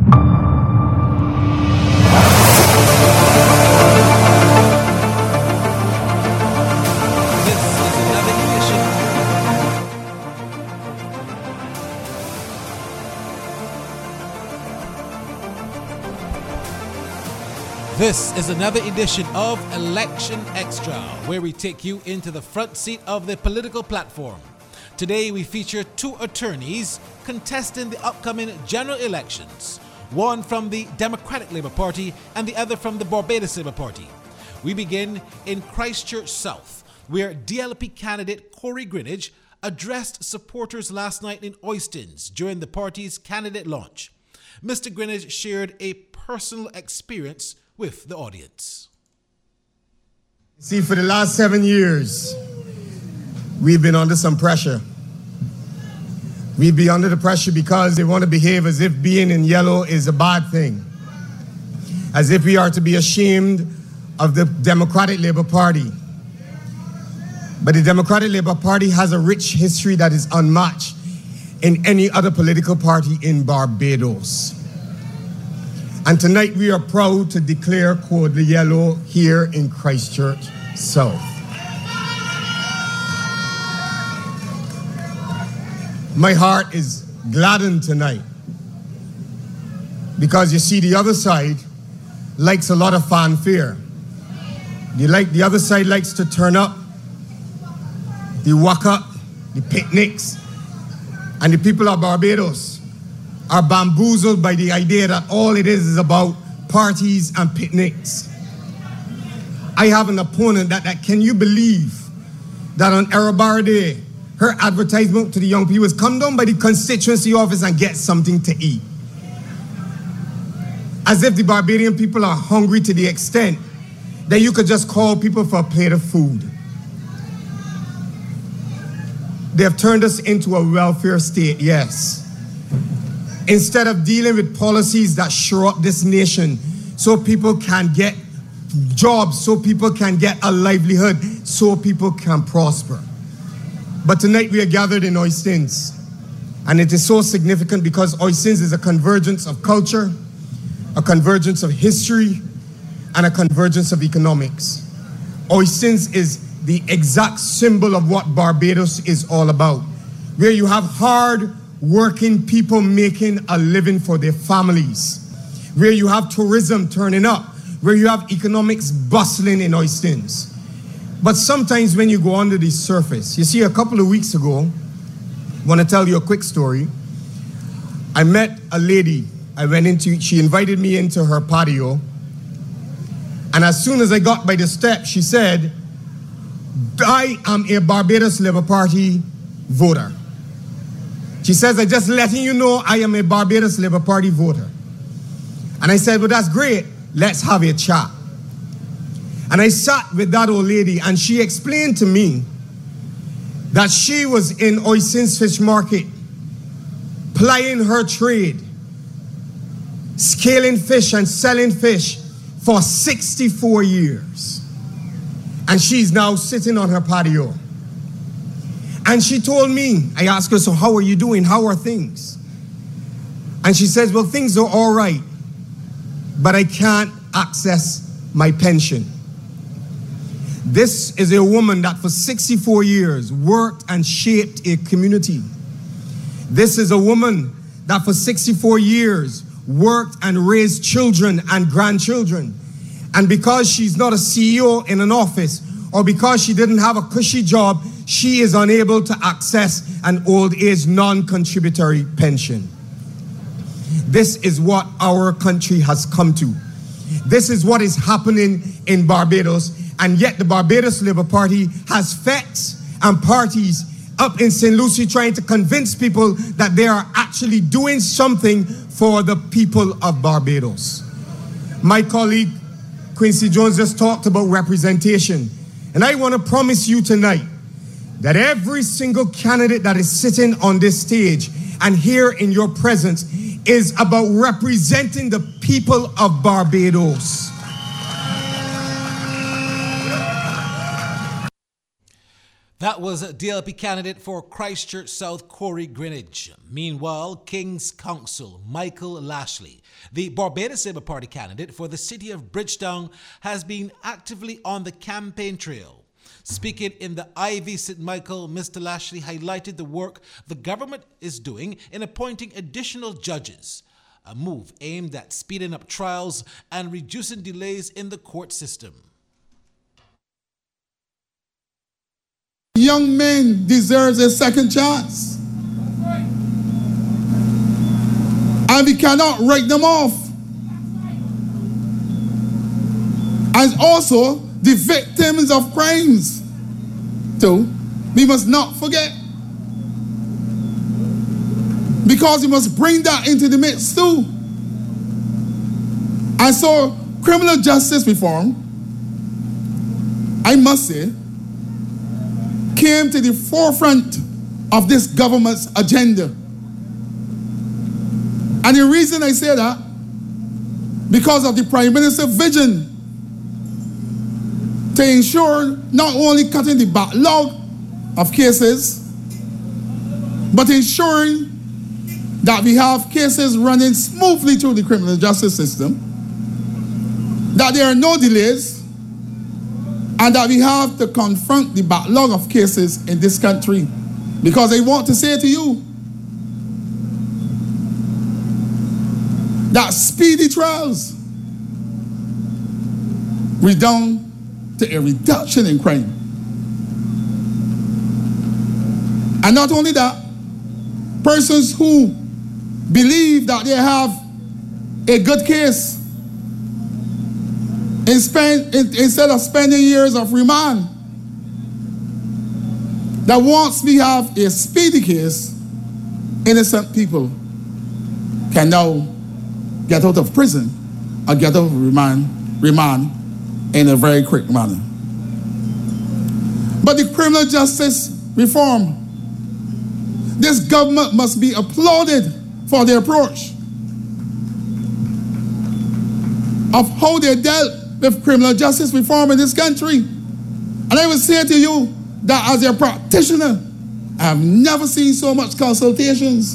This is another edition of Election Extra, where we take you into the front seat of the political platform. Today we feature two attorneys contesting the upcoming general elections, one from the Democratic Labour Party and the other from the Barbados Labour Party. We begin in Christchurch South, where DLP candidate Corey Greenidge addressed supporters last night in Oistins during the party's candidate launch. Mr. Greenidge shared a personal experience with the audience. See, for the last 7 years, we've been under some pressure. We've been under the pressure because they want to behave as if being in yellow is a bad thing, as if we are to be ashamed of the Democratic Labour Party. But the Democratic Labour Party has a rich history that is unmatched in any other political party in Barbados. And tonight we are proud to declare Code the Yellow here in Christchurch South. My heart is gladdened tonight because you see the other side likes a lot of fanfare. The other side likes to turn up, the walk up, the picnics, and the people of Barbados are bamboozled by the idea that all it is about parties and picnics. I have an opponent that can you believe that on Arabara Day, her advertisement to the young people is come down by the constituency office and get something to eat. As if the Barbadian people are hungry to the extent that you could just call people for a plate of food. They have turned us into a welfare state, yes. Instead of dealing with policies that shore up this nation so people can get jobs, so people can get a livelihood, so people can prosper. But tonight we are gathered in Oistins, and it is so significant because Oistins is a convergence of culture, a convergence of history, and a convergence of economics. Oistins is the exact symbol of what Barbados is all about, where you have hard-working people making a living for their families, where you have tourism turning up, where you have economics bustling in Oistins. But sometimes when you go under the surface, you see a couple of weeks ago, I want to tell you a quick story. I met a lady. She invited me into her patio. And as soon as I got by the steps, she said, I am a Barbados Labour Party voter. She says, I'm just letting you know I am a Barbados Labour Party voter. And I said, well, that's great. Let's have a chat. And I sat with that old lady, and she explained to me that she was in Oistins Fish Market plying her trade, scaling fish and selling fish for 64 years. And she's now sitting on her patio. And she told me, I asked her, so how are you doing? How are things? And she says, well, things are all right, but I can't access my pension. This is a woman that for 64 years worked and shaped a community. This is a woman that for 64 years worked and raised children and grandchildren. And because she's not a CEO in an office, or because she didn't have a cushy job, she is unable to access an old age non-contributory pension. This is what our country has come to. This is what is happening in Barbados, and yet the Barbados Labour Party has FECs and parties up in St. Lucie trying to convince people that they are actually doing something for the people of Barbados. My colleague Quincy Jones just talked about representation, and I want to promise you tonight that every single candidate that is sitting on this stage and here in your presence is about representing the people of Barbados. That was DLP candidate for Christchurch South, Corey Greenidge. Meanwhile, King's Counsel Michael Lashley, the Barbados Labour Party candidate for the city of Bridgetown, has been actively on the campaign trail. Speaking in the IV St. Michael, Mr. Lashley highlighted the work the government is doing in appointing additional judges, a move aimed at speeding up trials and reducing delays in the court system. Young men deserve a second chance. And we cannot write them off. And also the victims of crimes too, we must not forget. Because we must bring that into the midst too. And so criminal justice reform, I must say, came to the forefront of this government's agenda. And the reason I say that, because of the Prime Minister's vision to ensure not only cutting the backlog of cases, but ensuring that we have cases running smoothly through the criminal justice system, that there are no delays, and that we have to confront the backlog of cases in this country. Because I want to say to you that speedy trials redound to a reduction in crime. And not only that, persons who believe that they have a good case, instead of spending years of remand, that once we have a speedy case, innocent people can now get out of prison or get out of remand in a very quick manner. But the criminal justice reform, this government must be applauded for their approach of how they dealt with criminal justice reform in this country. And I would say to you that as a practitioner, I have never seen so much consultations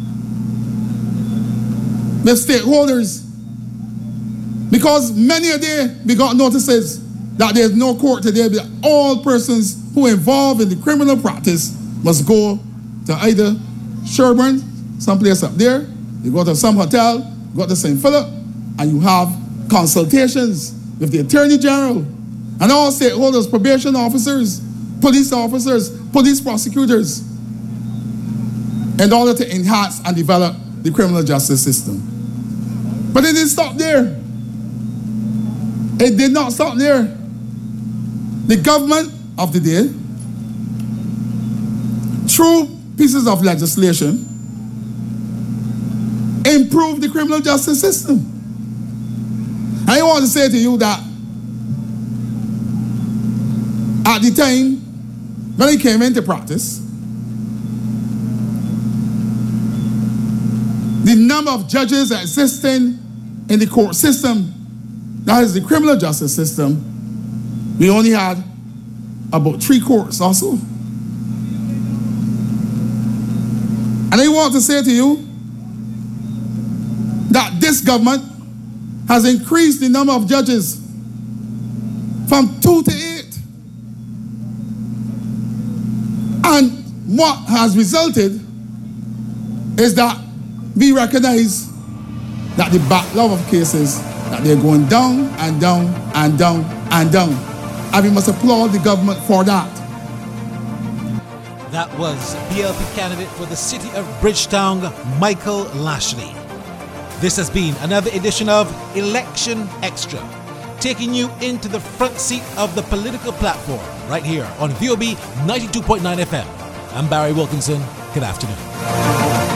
with stakeholders, because many a day we got notices that there's no court today, but all persons who are involved in the criminal practice must go to either Sherburne, someplace up there, you go to some hotel, go to St. Philip, and you have consultations with the Attorney General and all stakeholders, probation officers, police prosecutors, in order to enhance and develop the criminal justice system. But it didn't stop there. It did not stop there. The government of the day, through pieces of legislation, improved the criminal justice system. I want to say to you that at the time when I came into practice, the number of judges existing in the court system, that is the criminal justice system, we only had about 3 courts or so. And I want to say to you that this government has increased the number of judges from 2 to 8. And what has resulted is that we recognize that the backlog of cases, that they're going down and down and down and down. And we must applaud the government for that. That was BLP candidate for the city of Bridgetown, Michael Lashley. This has been another edition of Election Extra, taking you into the front seat of the political platform right here on VOB 92.9 FM. I'm Barry Wilkinson. Good afternoon.